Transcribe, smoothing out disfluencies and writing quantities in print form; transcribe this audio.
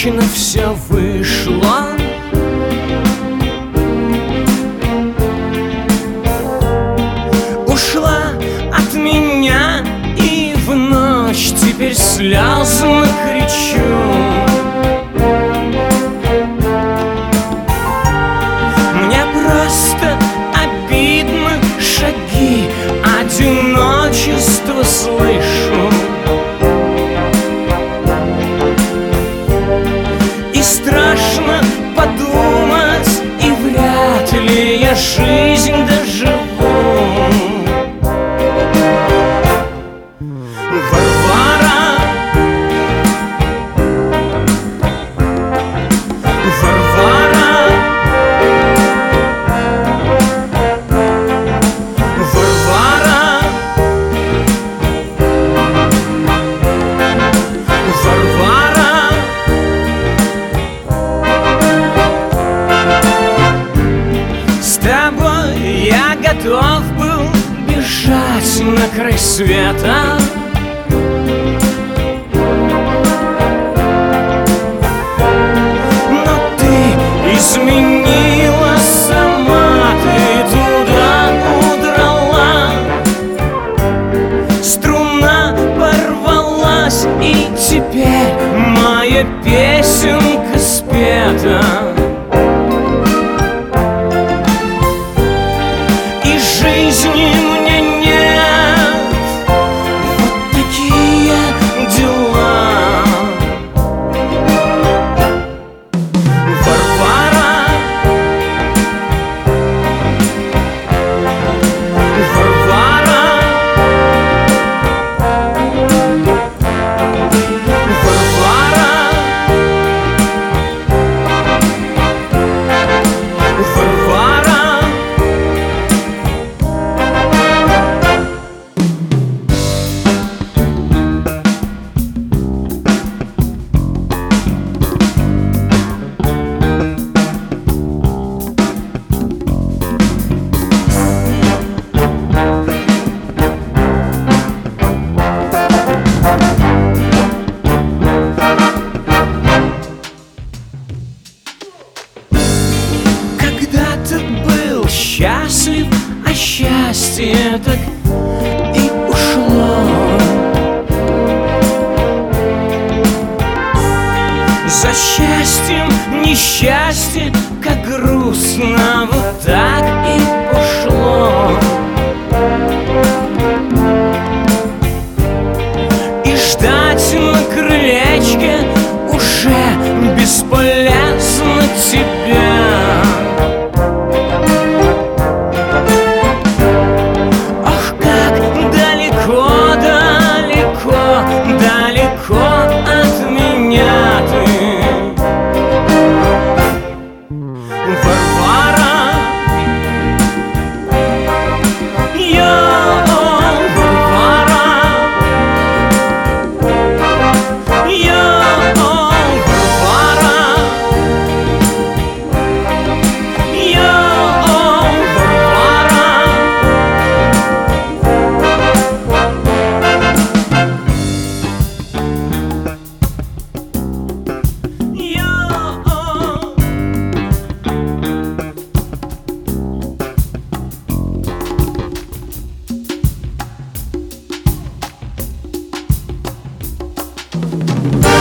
удачно все вышло. Ушла от меня и в ночь теперь слезно кричу. Мне просто обидно, шаги одиночества слышу. И страшно подумать, и вряд ли я жизнь доживу. Варвара, Варвара, Варвара, Варвара. С тобой я готов был бежать на край света. Но ты изменила сама, ты туда удрала. Струна порвалась, и теперь моя песенка спета. И жизни мне нет, вот такие дела. Варвара, Варвара, Варвара, Варвара. Когда-то был счастлив, а счастье так и ушло. За счастьем несчастье, как грустно, вот так и ушло. И ждать на крылечке уже бесполезно тебя. Ах, как далеко, далеко, далеко от меня ты. Варвара, я, Варвара, я, Варвара, я, Варвара. Я